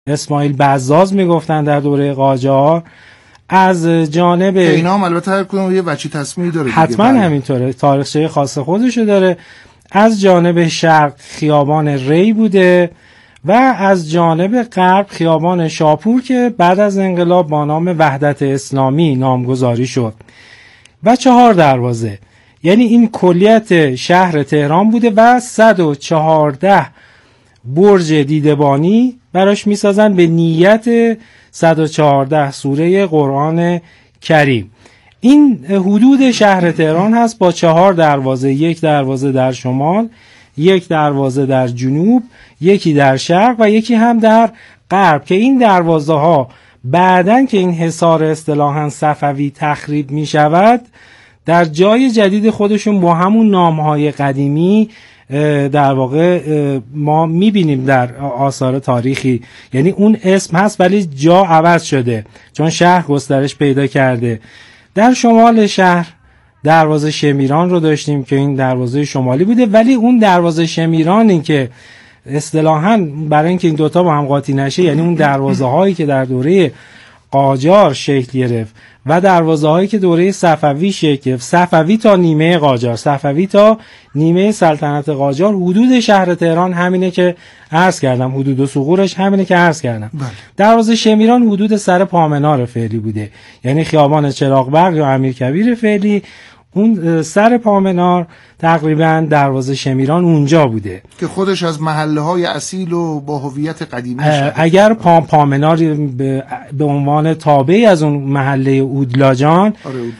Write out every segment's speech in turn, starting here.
اسماعیل بزاز میگفتن در دوره قاجار. از جانب اینا هم البته هر کدوم یه وجه تصمیمی داره، حتما همینطوره، تاریخچه خاص خودشو داره. از جانب شرق خیابان ری بوده و از جانب غرب خیابان شاپور که بعد از انقلاب با نام وحدت اسلامی نامگذاری شد و 4 دروازه. یعنی این کلیت شهر تهران بوده و 114 برج دیدبانی براش میسازن به نیت 114 سوره قرآن کریم. این حدود شهر تهران هست با 4 دروازه، 1 دروازه در شمال، 1 دروازه در جنوب، یکی در شرق و یکی هم در غرب که این دروازه ها بعدن که این حصار اصطلاحاً صفوی تخریب می شود در جای جدید خودشون با همون نامهای قدیمی در واقع ما میبینیم در آثار تاریخی. یعنی اون اسم هست ولی جا عوض شده چون شهر گسترش پیدا کرده. در شمال شهر دروازه شمیران رو داشتیم که این دروازه شمالی بوده، ولی اون دروازه شمیرانی که اصطلاحاً برای اینکه این دوتا با هم قاطی نشه، یعنی اون دروازه هایی که در دوره قاجار شکل گرفت و دروازه هایی که دوره صفوی شکل گرفت، صفوی تا نیمه قاجار، صفوی تا نیمه سلطنت قاجار، حدود شهر تهران همینه که عرض کردم، حدود و ثغورش همینه که عرض کردم. دروازه شمیران حدود سر پامنار فعلی بوده، یعنی خیابان چراغبرق یا امیرکبیر فعلی، اون سر پامنار تقریبا دروازه شمیران اونجا بوده که خودش از محله های اصیل و با هویت قدیمی شده. اگر پامنار به عنوان تابعی از اون محله اودلاجان،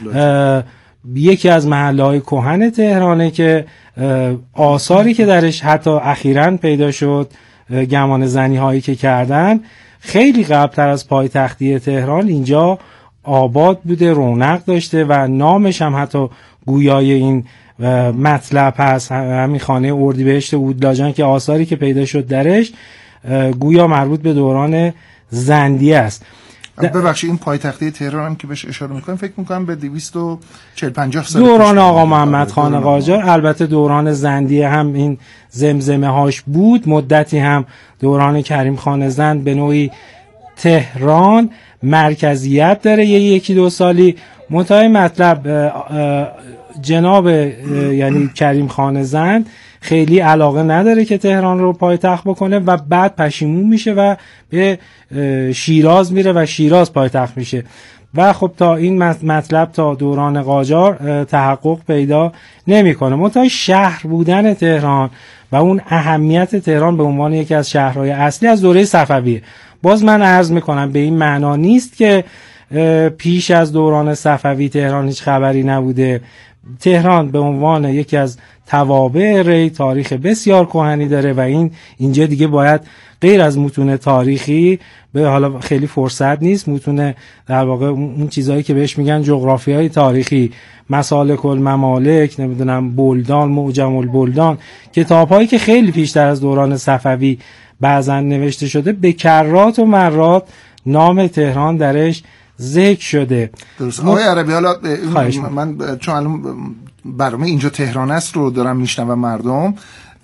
یکی از محله های کهن تهرانه که آثاری که درش حتی اخیراً پیدا شد، گمان زنی هایی که کردن، خیلی قبلتر از پایتختی تهران اینجا آباد بوده، رونق داشته و نامش هم حتی گویای این مطلب هست، همین خانه اردیبهشت اودلاجان که آثاری که پیدا شد درش گویا مربوط به دوران زندیه است. ببخشید این پایتختی تهران هم که بهش اشاره میکنم فکر میکنم به 240-50 سال دوران آقا محمد خان قاجار. البته دوران زندیه هم این زمزمه هاش بود، مدتی هم دوران کریم خان زند به نوعی تهران مرکزیت داره، یکی دو سالی. منتهای مطلب جناب یعنی کریم خان زند خیلی علاقه نداره که تهران رو پایتخت بکنه و بعد پشیمون میشه و به شیراز میره و شیراز پایتخت میشه و خب تا این مطلب تا دوران قاجار تحقق پیدا نمیکنه. منتهای شهر بودن تهران و اون اهمیت تهران به عنوان یکی از شهرهای اصلی از دوره صفویه. باز من عرض میکنم به این معنا نیست که پیش از دوران صفوی تهران هیچ خبری نبوده. تهران به عنوان یکی از توابع ری تاریخ بسیار کهنی داره و اینجا دیگه باید غیر از متون تاریخی، به حالا خیلی فرصت نیست، متون در واقع اون چیزایی که بهش میگن جغرافیای تاریخی، مسالک الممالک، نمیدونم بلدان، معجم البلدان، کتاب‌هایی که خیلی پیشتر از دوران صفوی بعضا نوشته شده، به کرات و مرات نام تهران درش ذکر شده. درست. آقای عربی، حالا من چون الان برنامه اینجا تهران است رو دارم میشنوم، مردم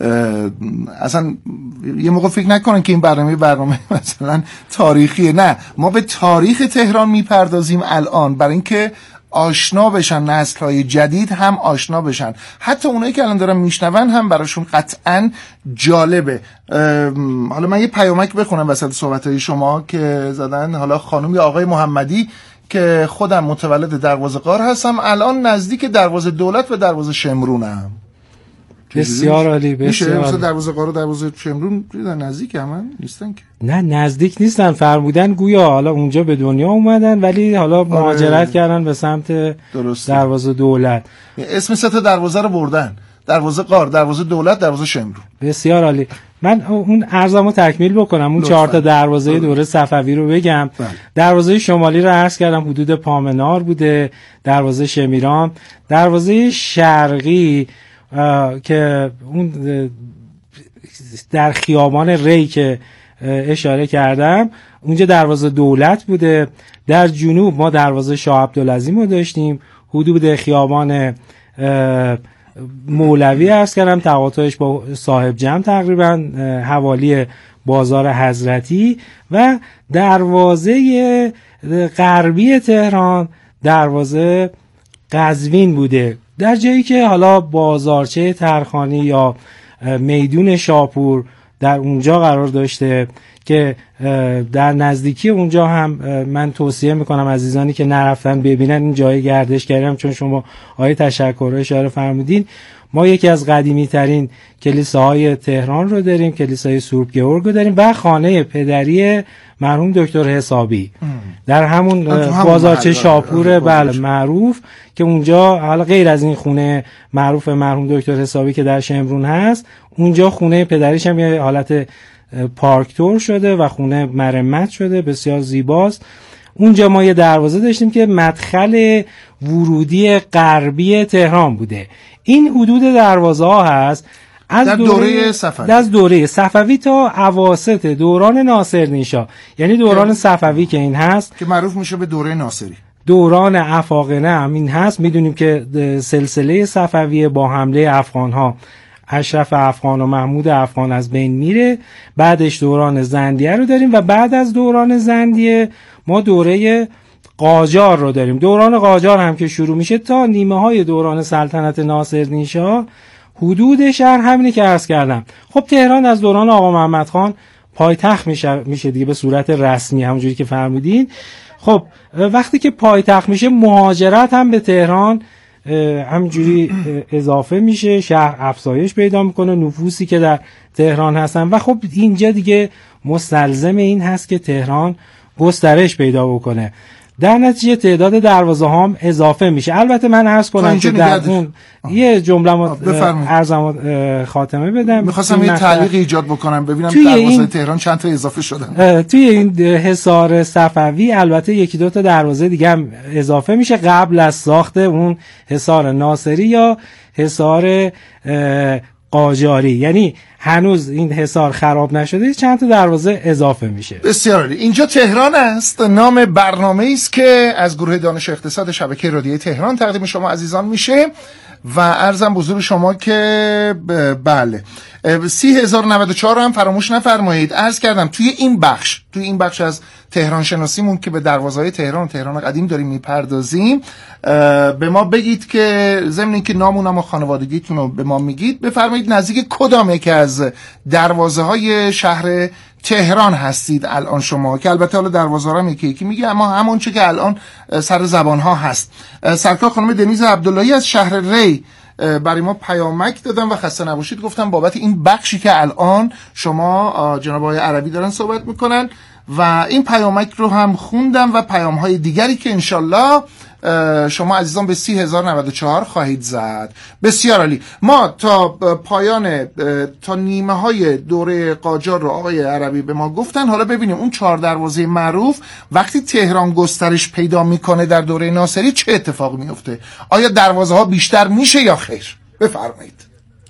اصلا یه موقع فکر نکنن که این برنامه مثلا تاریخیه. نه، ما به تاریخ تهران میپردازیم الان برای اینکه آشنا بشن، نسل‌های جدید هم آشنا بشن، حتی اونایی که الان دارن میشنون هم براشون قطعاً جالبه. حالا من یه پیامک بخونم وسط صحبت‌های شما که زدن. حالا خانم یا آقای محمدی که خودم متولد دروازه قار هستم، الان نزدیک دروازه دولت و دروازه شمرونم. بسیار عالی، بسیار عالی. مثلا دروازه قار و دروازه شمرون نزدیک هم نیستن که؟ نه نزدیک نیستن، فرمودن گویا حالا اونجا به دنیا اومدن ولی حالا مهاجرت کردن به سمت دروازه دولت. اسم 3 تا دروازه رو بردن: دروازه قار، دروازه دولت، دروازه شمرون. بسیار عالی. من اون عرضمو تکمیل بکنم، اون 4 تا دروازه دوره صفوی رو بگم. دروازه شمالی رو عرض کردم حدود پامنار بوده، دروازه شمیران. دروازه شرقی که اون در خیابان ری که اشاره کردم اونجا دروازه دولت بوده. در جنوب ما دروازه شاه عبدالعظیم رو داشتیم، حدود خیابان مولوی عرض کردم، تقاطعش با صاحب جمع تقریبا حوالی بازار حضرتی، و دروازه غربی تهران دروازه قزوین بوده، در جایی که حالا بازارچه ترخانی یا میدون شاپور در اونجا قرار داشته که در نزدیکی اونجا هم من توصیه میکنم عزیزانی که نرفتن ببینن این جای گردشگری هم، چون شما آیه تشکر اشاره فرمودین. ما یکی از قدیمی ترین کلیساهای تهران رو داریم، کلیسای سورب گئورگ رو داریم، و خانه پدری مرحوم دکتر حسابی در همون بازارچه شاپور بله معروف، که اونجا حالا غیر از این خونه معروف مرحوم دکتر حسابی که در شمرون هست، اونجا خونه پدریش هم یه حالت پارک تور شده و خونه مرمت شده، بسیار زیباست. اونجا ما یه دروازه داشتیم که مدخل ورودی غربی تهران بوده. این حدود دروازه ها هست از دوره صفوی تا اواسط دوران ناصرنیشا، یعنی دوران صفوی که این هست که معروف میشه به دوره ناصری. دوران افاقنه هم این هست. میدونیم که سلسله صفویه با حمله افغان‌ها، اشرف افغان و محمود افغان از بین میره، بعدش دوران زندیه رو داریم و بعد از دوران زندیه ما دوره قاجار رو داریم. دوران قاجار هم که شروع میشه تا نیمه های دوران سلطنت ناصرنیشا، حدود شهر همینی که عرض کردم. خب تهران از دوران آقا محمد خان پایتخت میشه دیگه به صورت رسمی، همونجوری که فرمودین. خب وقتی که پایتخت میشه، مهاجرت هم به تهران همینجوری اضافه میشه، شهر افزایش پیدا میکنه، نفوسی که در تهران هستن، و خب اینجا دیگه مستلزم این هست که تهران گسترش پیدا بکنه. در نتیجه تعداد دروازه هم اضافه میشه. البته من عرض کنم که در اون یه جمله عرضم خاتمه بدم. میخواستم یه تعلیق ایجاد بکنم ببینم دروازه تهران چند تا اضافه شدن. توی این حصار صفوی البته یکی دو تا دروازه دیگه هم اضافه میشه قبل از ساخت اون حصار ناصری یا حصار قاجاری، یعنی هنوز این حصار خراب نشده، چند تا دروازه اضافه میشه. بسیار عالی. اینجا تهران است، نام برنامه‌ای است که از گروه دانش اقتصاد شبکه رادیویی تهران تقدیم شما عزیزان میشه و عرضم حضور شما که بله 30094 هم فراموش نفرمایید. عرض کردم توی این بخش از تهران شناسیمون که به دروازه‌های تهران قدیم داریم میپردازیم، به ما بگید که ضمن اینکه نامونم و خانوادگیتون رو به ما میگید، بفرمایید نزدیک کدام یک از دروازه‌های شهر تهران هستید الان شما، که البته حالا دروازه‌ها هم یکی میگه، اما همون چه که الان سر زبان‌ها هست. سرکار خانم دنیز عبداللهی از شهر ری برای ما پیامک دادن و خسته نباشید گفتم بابت این بخشی که الان شما جناب آقای عربی دارن صحبت میکنن، و این پیامک رو هم خوندم و پیام‌های دیگری که انشالله شما عزیزان به 30094 خواهید زد. بسیار عالی. ما تا پایان تا نیمه های دوره قاجار رو آقای عربی به ما گفتن. حالا ببینیم اون 4 دروازه معروف وقتی تهران گسترش پیدا میکنه در دوره ناصری چه اتفاقی میفته؟ آیا دروازه ها بیشتر میشه یا خیر؟ بفرمایید.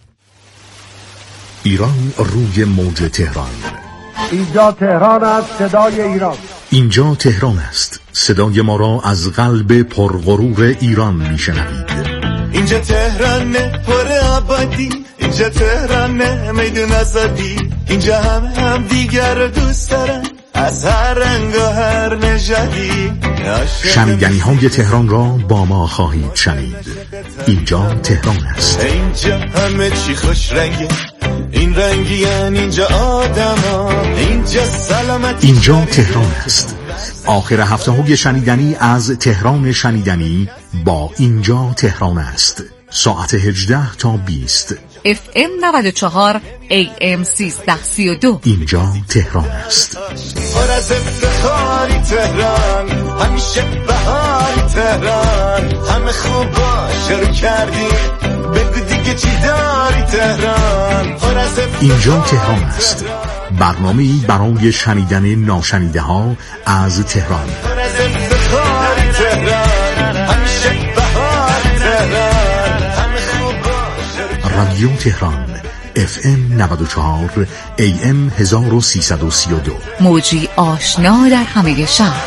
ایران روی موج تهران. اینجا تهران است، صدای ایران. اینجا تهران است، صدای ما را از قلب پرغرور ایران میشنوید. اینجا تهرانه پر آبادی، اینجا تهرانه میدون آزادی، اینجا هم دیگر دوست دارن از هر رنگ و هر نژادی. شنیدنی های تهران را با ما خواهید شنید. اینجا تهران است. اینجا همه چی خوش رنگه، این رنگیان اینجا آدما، اینجا سلامتی، اینجا تهران است. آخر هفته های شنیدنی از تهران شنیدنی با اینجا تهران است. ساعت 18 تا 20 FM 94 AM 1332. اینجا تهران است. پر از افتخاری تهران، همیشه بهاری تهران، همه خوبا شروع کردیم، بگو دیگه چی داری تهران. اینجا تهران است. برنامه‌ای برای شنیدن ناشنیده ها از تهران. پر از افتخاری تهران، همیشه بهاری تهران، همه خوبا شروع. رادیو تهران FM 94 AM 1332. موجی آشنا در همه شهر.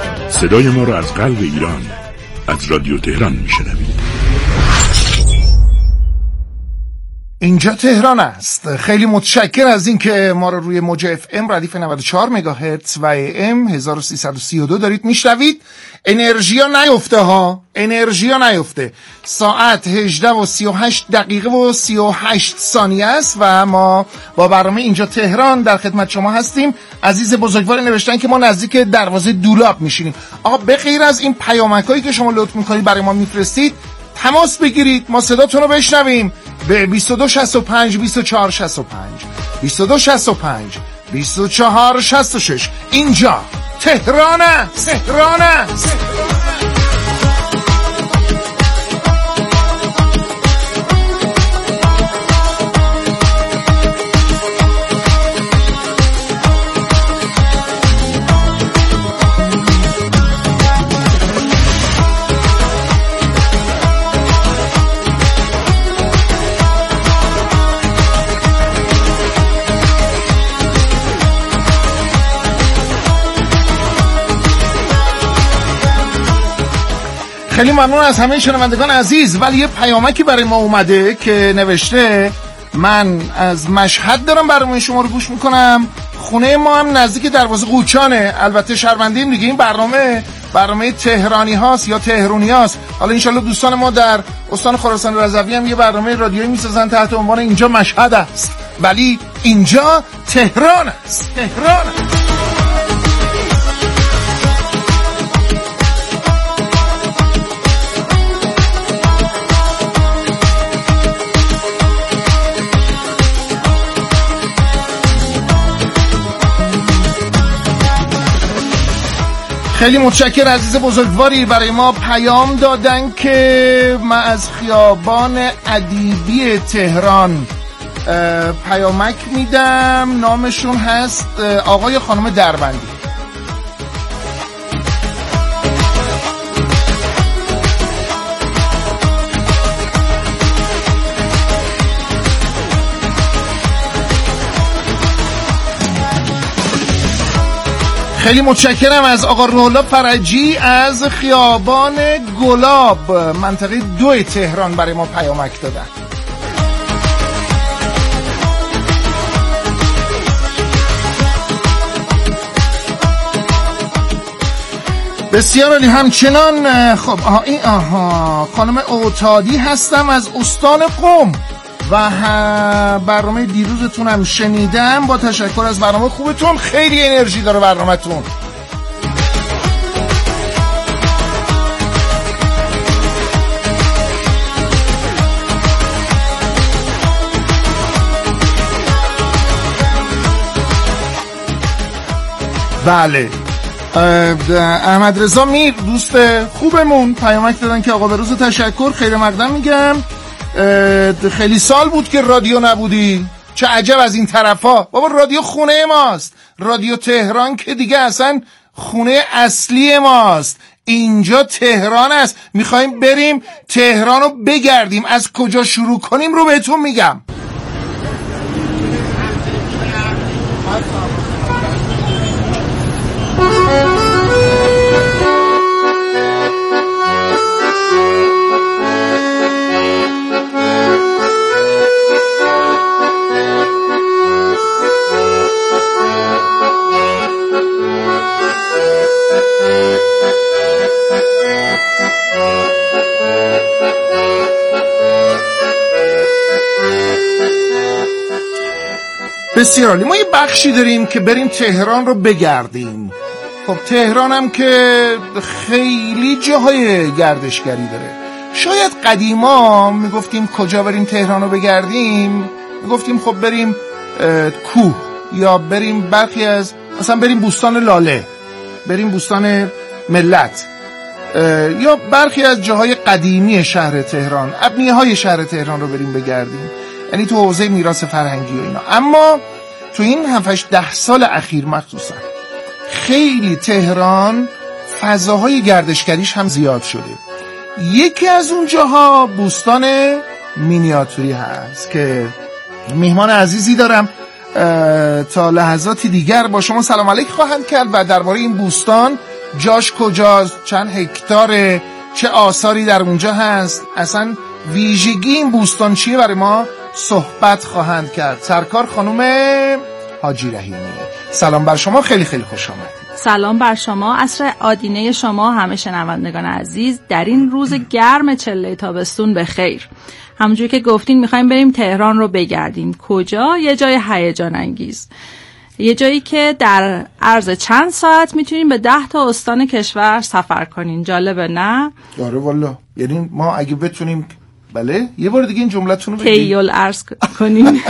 صدای ما را از قلب ایران از رادیو تهران میشنوید. اینجا تهران است. خیلی متشکر از این که ما رو روی موج FM ردیف 94 مگاهرتز و AM 1332 دارید میشنوید. انرژی ها نیفته ها، انرژی ها نیفته. ساعت 18:38 است و ما با برنامه اینجا تهران در خدمت شما هستیم. عزیز بزرگوار نوشتن که ما نزدیک دروازه دولاب میشینیم. آقا به غیر از این پیامکایی که شما لطف میکنید برای ما میفرستید، تماس بگیرید، ما صداتون رو بشنویم به 2265 2465 2265 2466. اینجا تهران است، تهران است. خیلی ممنون از همه شنوندگان عزیز. ولی یه پیامکی برای ما اومده که نوشته من از مشهد دارم برنامه شما رو گوش میکنم، خونه ما هم نزدیک دروازه قوچانه. البته شرمندیم دیگه، این برنامه تهرانی هاست یا تهرونی هاست. حالا انشالله دوستان ما در استان خراسان رضوی هم یه برنامه رادیویی میسازن تحت عنوان اینجا مشهد است، ولی اینجا تهران است، تهران است. خیلی متشکر عزیز بزرگواری برای ما پیام دادن که من از خیابان ادیبی تهران پیامک میدم. نامشون هست آقای خانم دربندی. خیلی متشکرم از آقا روح‌الله فرجی از خیابان گلاب منطقه 2 تهران برای ما پیامک دادن. بسیار عالی. همچنان خب خانم اوتادی هستم از استان قم و برنامه دیروزتون هم شنیدم. با تشکر از برنامه خوبتون، خیلی انرژی داره برنامه‌تون. بله، احمد رضا میر دوست خوبمون پیامک دادن که آقا به روز تشکر، خیر مقدم میگم. خیلی سال بود که رادیو نبودی، چه عجب از این طرفا. بابا رادیو خونه ماست، رادیو تهران که دیگه اصلا خونه اصلی ماست. اینجا تهران است. میخوایم بریم تهران رو بگردیم. از کجا شروع کنیم رو بهتون میگم. بسیار عالی. ما یه بخشی داریم که بریم تهران رو بگردیم. خب تهران هم که خیلی جاهای گردشگری داره. شاید قدیما میگفتیم کجا بریم تهران رو بگردیم، میگفتیم خب بریم کوه، یا بریم برخی از مثلا بریم بوستان لاله، بریم بوستان ملت، یا برخی از جاهای قدیمی شهر تهران، ابنیه های شهر تهران رو بریم بگردیم، یعنی تو حوزه میراث فرهنگی و اینا. اما تو این 7-10 سال اخیر مخصوصا خیلی تهران فضاهای گردشگریش هم زیاد شده. یکی از اون جاها بوستان مینیاتوری هست که میهمان عزیزی دارم، تا لحظاتی دیگر با شما سلام علیک خواهند کرد و درباره این بوستان، جاش کجاست، چند هکتاره، چه آثاری در اونجا هست، اصلا ویژگی این بوستان چیه، برای ما صحبت خواهند کرد. سرکار خانم حاجی رحیمی، سلام بر شما، خیلی خیلی خوش آمدید. سلام بر شما، عصر آدینه شما همه شنوندگان عزیز در این روز گرم چله تابستون به خیر. همونجوری که گفتین میخوایم بریم تهران رو بگردیم. کجا؟ یه جای هیجان انگیز، یه جایی که در عرض چند ساعت میتونیم به 10 تا استان کشور سفر کنین. جالبه نه؟ آره والا، یعنی ما اگه بتونیم، بله یه بار دیگه این جملتون رو بگید، تیول عرض کنین.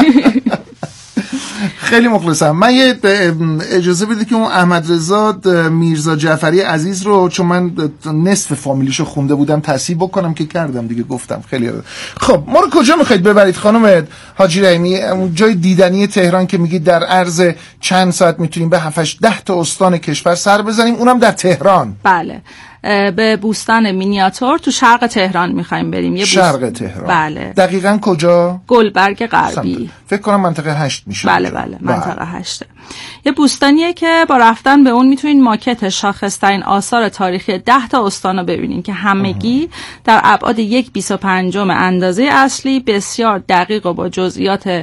خیلی مخلصم. من یه اجازه بده که اون احمد رضا میرزا جعفری عزیز رو، چون من نصف فامیلیشو خونده بودم، تصحیح بکنم که کردم دیگه، گفتم خیلی. خب ما رو کجا میخواید ببرید خانم حاجی رحیمی؟ اون جای دیدنی تهران که میگید در عرض چند ساعت میتونیم به 7-10 تا استان کشور سر بزنیم، اونم در تهران. بله، به بوستان مینیاتور تو شرق تهران میخوایم بریم. شرق تهران؟ بله. دقیقاً کجا؟ گلبرگ غربی. فکر کنم منطقه 8 میشه. بله منطقه 8. یه بوستانیه که با رفتن به اون میتونین ماکت شاخص‌ترین آثار تاریخی 10 تا استان رو ببینین که همگی در ابعاد 1/25 اندازه اصلی، بسیار دقیق و با جزئیات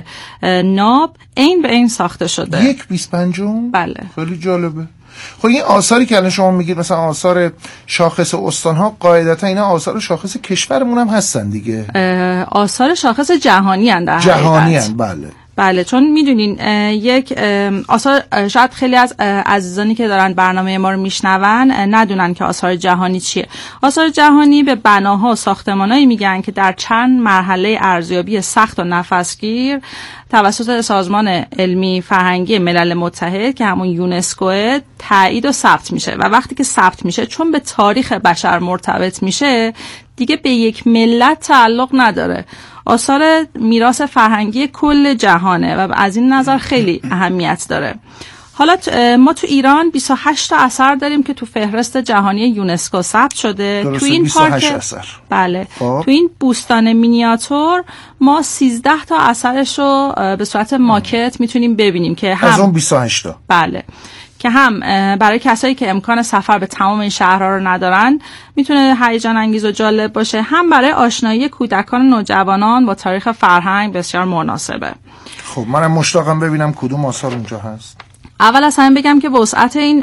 ناب عین به عین ساخته شده. 1/25؟ بله. خیلی جالبه. خب این آثاری که الان شما میگید مثلا آثار شاخص استان‌ها، قاعدتا اینا آثار شاخص کشورمون هم هستن دیگه. آثار شاخص جهانی هستن. جهانی هستن، بله، چون میدونین یک آثار، شاید خیلی از عزیزانی که دارن برنامه ما رو میشنون ندونن که آثار جهانی چیه. آثار جهانی به بناها و ساختمانایی میگن که در چند مرحله ارزیابی سخت و نفسگیر توسط سازمان علمی فرهنگی ملل متحد که همون یونسکو تایید و ثبت میشه، و وقتی که ثبت میشه چون به تاریخ بشر مرتبط میشه دیگه به یک ملت تعلق نداره. آثار میراث فرهنگی کل جهانه و از این نظر خیلی اهمیت داره. حالا ما تو ایران 28 تا اثر داریم که تو فهرست جهانی یونسکو ثبت شده. تو این 28 اثر. بله. تو این بوستان مینیاتور ما 13 تا اثرش رو به صورت ماکت میتونیم ببینیم که هم از اون 28 تا. بله، که هم برای کسایی که امکان سفر به تمام این شهرها رو ندارن میتونه هیجان انگیز و جالب باشه، هم برای آشنایی کودکان و نوجوانان با تاریخ فرهنگ بسیار مناسبه. خب منم مشتاقم ببینم کدوم آثار اونجا هست. اول از همه بگم که وسعت این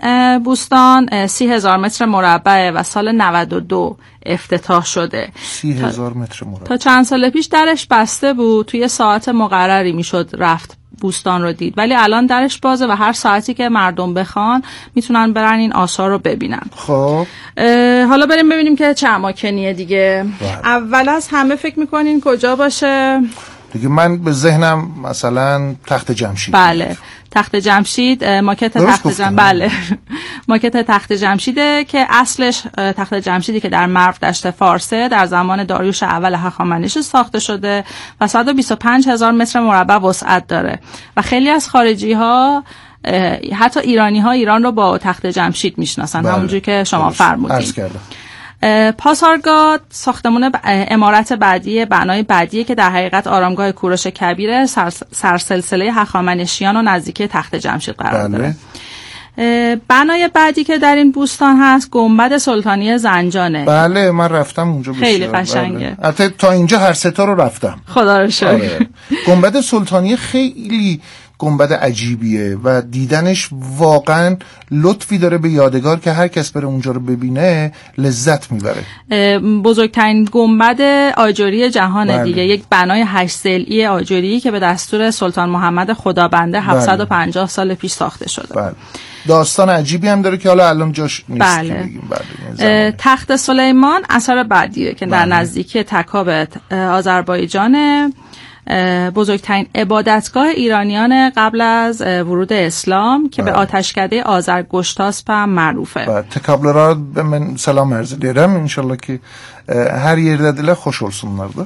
بوستان 30,000 متر مربع و سال 92 افتتاح شده. 30,000 متر مربع. تا چند سال پیش درش بسته بود، توی ساعت مقرری میشد رفت بوستان رو دید، ولی الان درش بازه و هر ساعتی که مردم بخوان میتونن برن این آثار رو ببینن. خب حالا بریم ببینیم که چه اماکنیه دیگه. اول از همه فکر میکنین کجا باشه؟ دیگه من به ذهنم مثلا تخت جمشید. بله، تخت جمشید، ماکت تخت جمشید. بله، ماکت تخت جمشیده که اصلش تخت جمشیدی که در مرو دشت فارسه در زمان داریوش اول هخامنشی ساخته شده و 125,000 متر مربع وسعت داره و خیلی از خارجی ها، حتی ایرانی ها، ایران رو با تخت جمشید میشناسن. همونجوری که شما فرمودین. پاسارگاد ساختمان عمارت بعدی، بنای بعدیه که در حقیقت آرامگاه کوروش کبیر سرسلسله هخامنشیان و نزدیکی تخت جمشید قرار داره. بنای بعدی که در این بوستان هست گنبد سلطانی زنجانه. بله من رفتم اونجا، خیلی قشنگه. البته تا اینجا هر سه تا رو رفتم، خدا رو شکر. گنبد سلطانی خیلی گنبد عجیبیه و دیدنش واقعا لطفی داره به یادگار که هر کس بره اونجا رو ببینه لذت میبره. بزرگترین گنبد آجری جهانه. بله. دیگه یک بنای 8 ضلعی آجری که به دستور سلطان محمد خدابنده 750 سال پیش ساخته شده. بله. داستان عجیبی هم داره که حالا الان جاش نیست. بله. که بگیم. بله. تخت سلیمان اثر بعدیه که در نزدیکی تکاب آذربایجان، بزرگترین عبادتگاه ایرانیان قبل از ورود اسلام که به آتشکده آذرگشتاسپ هم معروفه. تکابلرا به من سلام عرض ederim. İnşallah ki her yerdedirler, hoş olsunlar da.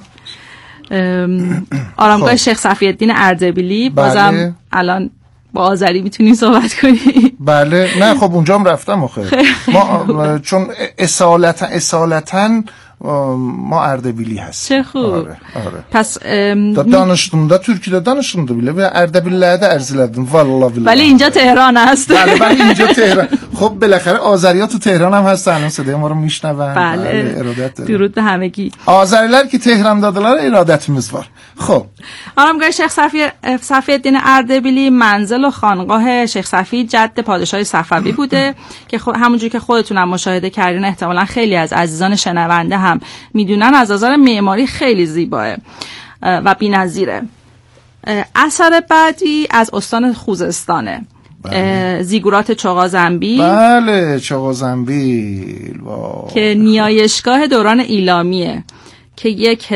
آرامگاه شیخ صفی‌الدین اردبیلی، بازم الان با آذری میتونی صحبت کنی. بله، نه خب اونجا هم رفتم آخه. ما چون اصالتا ما اردبیلی هستیم. چه خوب. آره. پس danışdım da Türkiye'de danışdım bile ve Erdebiller'de erziledim vallahi billahi. ولی اینجا تهران است. بله اینجا تهران. خب بالاخره آذری‌ها تو تهران هم هستن، الان صدای ما رو میشنون. بله ارادت داریم. درود به همگی. آذری‌ler ki Tehran'dadılar ارادتimiz var. خب آرامگاه شیخ صفی الدین اردبیلی منزل و خانقاه شیخ صفی جد پادشاه صفوی بوده که همونجوری که خودتونم مشاهده کردین، احتمالاً خیلی از عزیزان شنونده هم میدونن، از نظر معماری خیلی زیباه و بی‌نظیره. اثر بعدی از استان خوزستانه. زیگورات چغازنبیل. بله چغازنبیل که نیایشگاه دوران ایلامیه که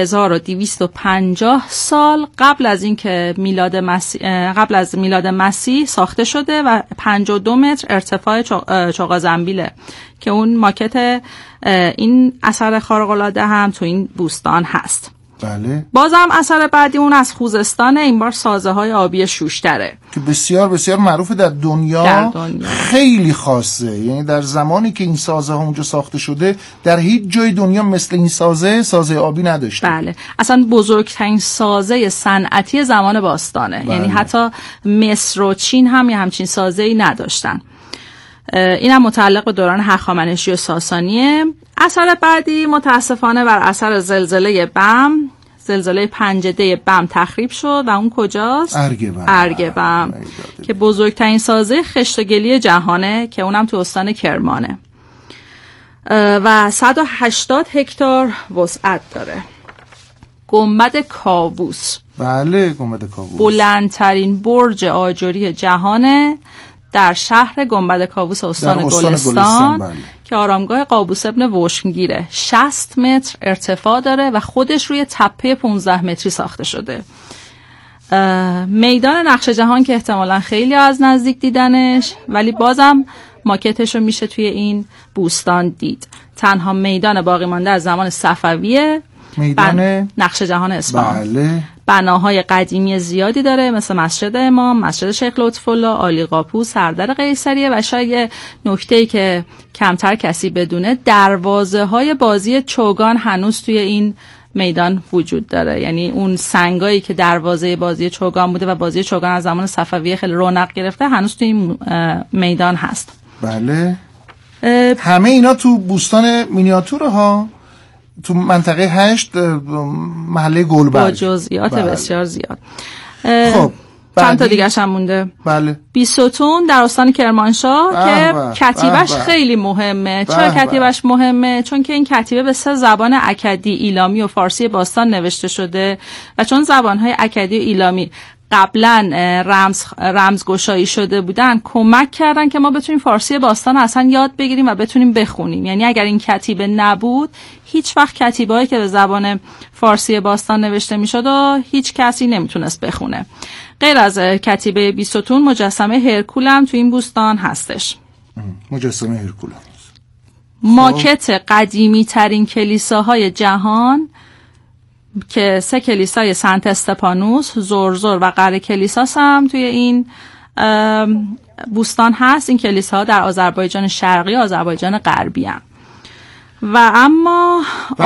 1250 سال قبل از میلاد مسیح ساخته شده و 52 متر ارتفاع چغازنبیله که اون ماکت این اثر خارق‌العاده هم تو این بوستان هست. بله. بازم اثر بعدی اون از خوزستان، این بار سازه های آبی شوشتره که بسیار بسیار معروفه در دنیا. خیلی خاصه، یعنی در زمانی که این سازه ها اونجا ساخته شده در هیچ جای دنیا مثل این سازه آبی نداشته. بله اصلا بزرگترین سازه صنعتی زمان باستانه. بله. یعنی حتی مصر و چین هم یه همچین سازه‌ای نداشتن. این هم متعلق به دوران هخامنشی و ساسانیه. اثر بعدی متاسفانه بر اثر زلزله بم، زلزله 5 بم تخریب شد و اون کجاست؟ ارگبم که بزرگترین سازه خشت و گلی جهانه که اونم تو استان کرمانه و 180 هکتار وسعت داره. گنبد کاووس. بله گنبد کاووس بلندترین برج آجری جهانه در شهر گنبد کاووس استان گلستان بله. که آرامگاه قابوس ابن وشمگیره. 60 متر ارتفاع داره و خودش روی تپه 15 متری ساخته شده. میدان نقش جهان که احتمالاً خیلی از نزدیک دیدنش، ولی بازم ماکتش رو میشه توی این بوستان دید. تنها میدان باقی مانده از زمان صفویه. میدان نقش جهان اصفهان. بله. بناهای قدیمی زیادی داره مثل مسجد امام، مسجد شیخ لطف‌الله، عالی قاپو، سردر قیصریه و شاید نکته‌ای که کمتر کسی بدونه، دروازه‌های بازی چوگان هنوز توی این میدان وجود داره. یعنی اون سنگایی که دروازه بازی چوگان بوده و بازی چوگان از زمان صفویه خیلی رونق گرفته هنوز توی این میدان هست. بله. همه اینا تو بوستان مینیاتور ها، تو منطقه 8 محله گلبرگ با جزئیات بسیار زیاد. خب چند تا دیگه هم مونده. بله. بیستون در استان کرمانشاه که کتیبش خیلی مهمه. چرا کتیبش مهمه؟ چون که این کتیبه به 3 زبان اکدی، ایلامی و فارسی باستان نوشته شده و چون زبانهای اکدی و ایلامی قبلا رمزگشایی شده بودن، کمک کردن که ما بتونیم فارسی باستان اصلا یاد بگیریم و بتونیم بخونیم. یعنی اگر این کتیبه نبود، هیچ وقت کتیبه‌ای که به زبان فارسی باستان نوشته میشد و هیچ کسی نمیتونست بخونه. غیر از کتیبه بیستون، مجسمه هرکول هم تو این بوستان هستش. مجسمه هرکول ماکت قدیمی ترین کلیساهای جهان که 3 کلیسای سنت استپانوس، زورزور و قره کلیساس هم توی این بوستان هست. این کلیساها در آذربایجان شرقی، آذربایجان غربی هم. و اما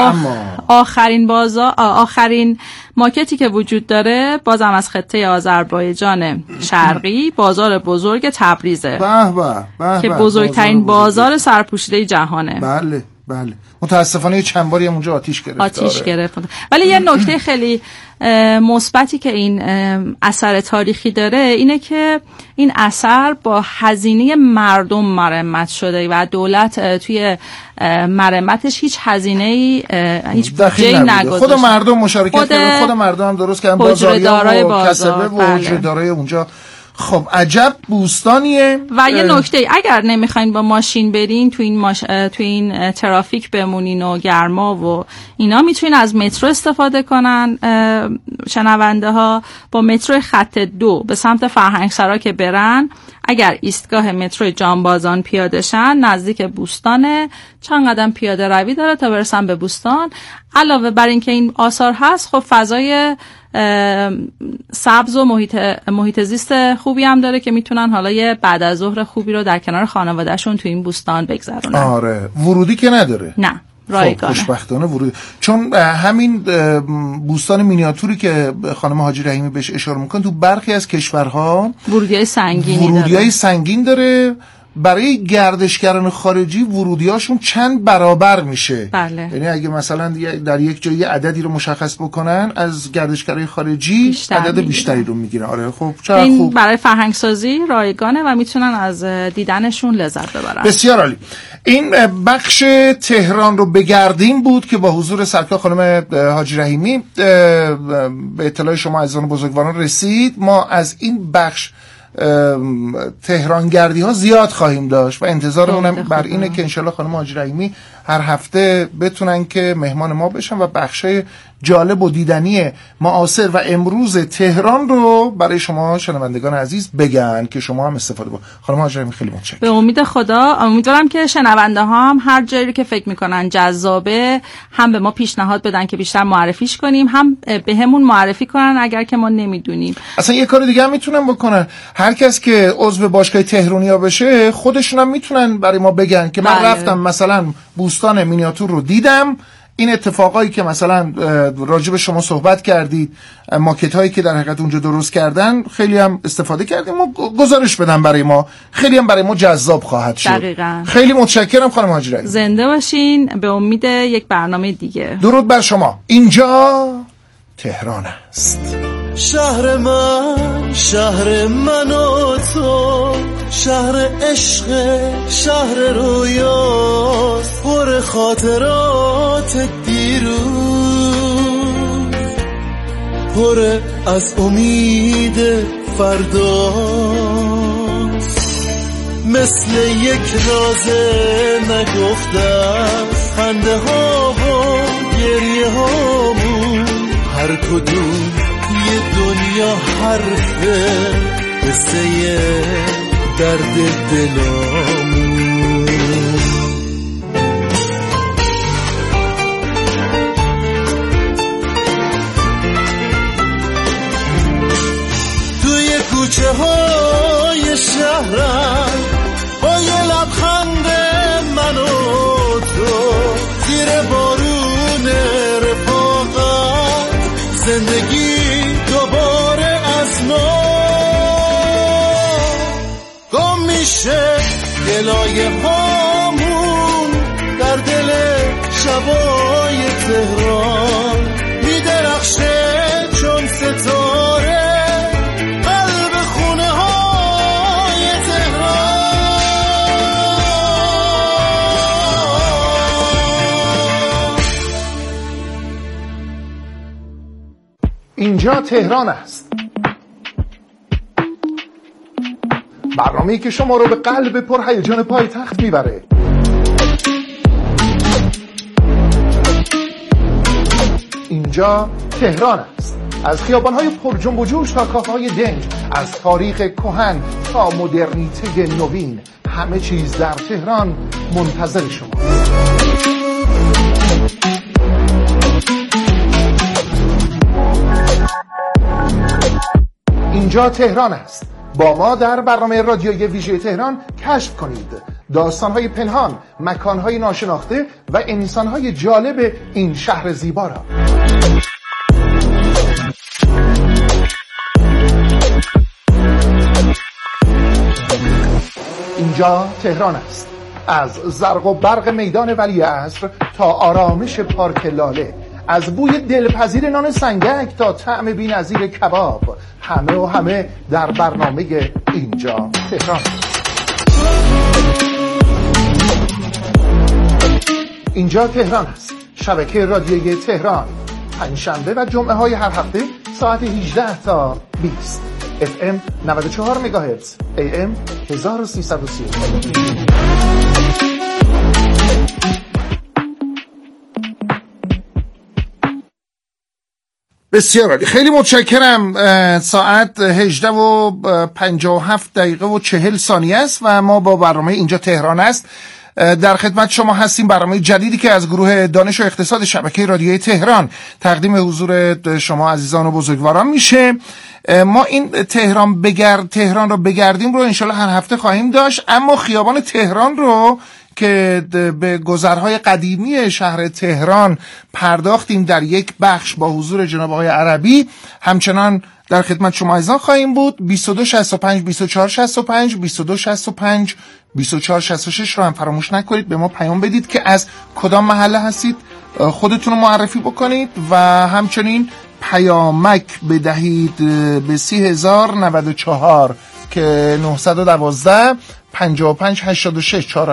آخرین ماکتی که وجود داره بازم از خطه آذربایجان شرقی، بازار بزرگ تبریزه که بزرگترین بازار سرپوشیده جهانه. بله بله. متاسفانه چند باری هم اونجا آتیش گرفت. ولی یه نکته خیلی مثبتی که این اثر تاریخی داره اینه که این اثر با هزینه مردم مرمت شده و دولت توی مرمتش هیچ هزینه‌ای، هیچ بودجه‌ای نگذاشته. خود مردم مشارکت کردن، خود مردم هم درست کردن، بازاریاب و کسبه و حجره‌دارای اونجا. خب عجب بوستانیه. و یه نکته، اگر نمیخواین با ماشین برین تو این ترافیک بمونین و گرما و اینا، میتونین از مترو استفاده کنن. شنونده ها با مترو خط 2 به سمت فرهنگسرا که برن، اگر ایستگاه مترو جانبازان پیاده شن، نزدیک بوستانه، چند قدم پیاده روی داره تا برسن به بوستان. علاوه بر این که این آثار هست، خب فضای سبز و محیط زیست خوبی هم داره که میتونن حالا یه بعد از ظهر خوبی رو در کنار خانوادهشون تو این بوستان بگذرونن. آره. ورودی که نداره؟ نه. رایگانه. خوشبختانه ورود، چون همین بوستان مینیاتوری که خانم حاجی رحیمی بهش اشاره میکنه تو برخی از کشورها ورودی‌های سنگین داره. برای گردشگران خارجی ورودیاشون چند برابر میشه. بله. یعنی اگه مثلا در یک جایی عددی رو مشخص بکنن، از گردشگرای خارجی عدد بیشتری رو میگیرن. آره خب این خوب. برای فرهنگسازی رایگانه و میتونن از دیدنشون لذت ببرن. بسیار عالی. این بخش تهران رو بگردیم بود که با حضور سرکار خانم حاجی رحیمی به اطلاع شما عزیزان بزرگواران رسید. ما از این بخش تهرانگردی ها زیاد خواهیم داشت و انتظارمون بر اینه که انشالله خانم حاجی رحیمی هر هفته بتونن که مهمان ما بشن و بخشای جالب و دیدنی معاصر و امروز تهران رو برای شما شنوندگان عزیز بگن که شما هم استفاده با. خانم حاجی رحیمی خیلی متشکرم. به امید خدا امیدوارم که شنونده ها هم هر جایی که فکر میکنن جذابه هم به ما پیشنهاد بدن که بیشتر معرفیش کنیم، هم به همون معرفی کنن اگر که ما نمیدونیم. اصلا یه کار دیگه هم میتونن بکنن، هر کس که عضو باشگاه تهرانیا بشه خودشون هم میتونن برای ما بگن که من رفتم مثلا بوستان مینیاتور رو دیدم، این اتفاقایی که مثلا راجع به شما صحبت کردید، ماکت هایی که در حقیقت اونجا درست کردن خیلی هم استفاده کردیم و گزارش بدن برای ما، خیلی هم برای ما جذاب خواهد شد. دقیقاً. خیلی متشکرم خانم حاجی رحیمی. زنده باشین، به امید یک برنامه دیگه. درود بر شما. اینجا تهران است. شهر من و تو، شهر عشق، شهر رویاست، پر خاطرات دیروز، پر از امید فرداست، مثل یک راز نگفته خنده ها و گریه هامون، هر کدوم یه دنیا حرفه، قصه درد دلامون. توی کوچه های شهرم با یه لبخند من و تو، زیر بارون رفاقت زندگی دوباره از نو گم میشه، دلای هامون در دل شبای تهران میدرخشه چون ستاره قلب خونه های تهران. اینجا تهران است، برنامه‌ای که شما رو به قلب پرهیجان پایتخت میبره. اینجا تهران است، از خیابان‌های پر جنب و جوش تا کافه‌های دنج، از تاریخ کهن تا مدرنیته نوین، همه چیز در تهران منتظر شما. اینجا تهران است. با ما در برنامه رادیویی ویژه تهران کشف کنید داستان‌های پنهان، مکان‌های ناشناخته و انسان‌های جالب این شهر زیبا را. اینجا تهران است، از زرق و برق میدان ولیعصر تا آرامش پارک لاله، از بوی دلپذیر نان سنگک تا طعم بی‌نظیر کباب، همه در برنامه اینجا تهران. اینجا تهران است، شبکه رادیویی تهران، پنجشنبه و جمعه های هر هفته ساعت 18 تا 20، FM 94 مگاهرتز، AM 1330. بسیار عالی، خیلی متشکرم. ساعت 18:57 و 40 ثانیه است و ما با برنامه اینجا تهران است در خدمت شما هستیم. برنامه جدیدی که از گروه دانش و اقتصاد شبکه رادیویی تهران تقدیم حضور شما عزیزان و بزرگواران میشه. ما این تهران رو بگردیم رو انشالله هر هفته خواهیم داشت، اما خیابان تهران رو که به گذرهای قدیمی شهر تهران پرداختیم در یک بخش با حضور جناب آقای عربی، همچنان در خدمت شما عزیزان خواهیم بود. 2265 2465 2265 2466 رو هم فراموش نکنید به ما پیام بدید که از کدام محله هستید، خودتون رو معرفی بکنید و همچنین پیامک بدهید به 30,094 که 912 55 86 4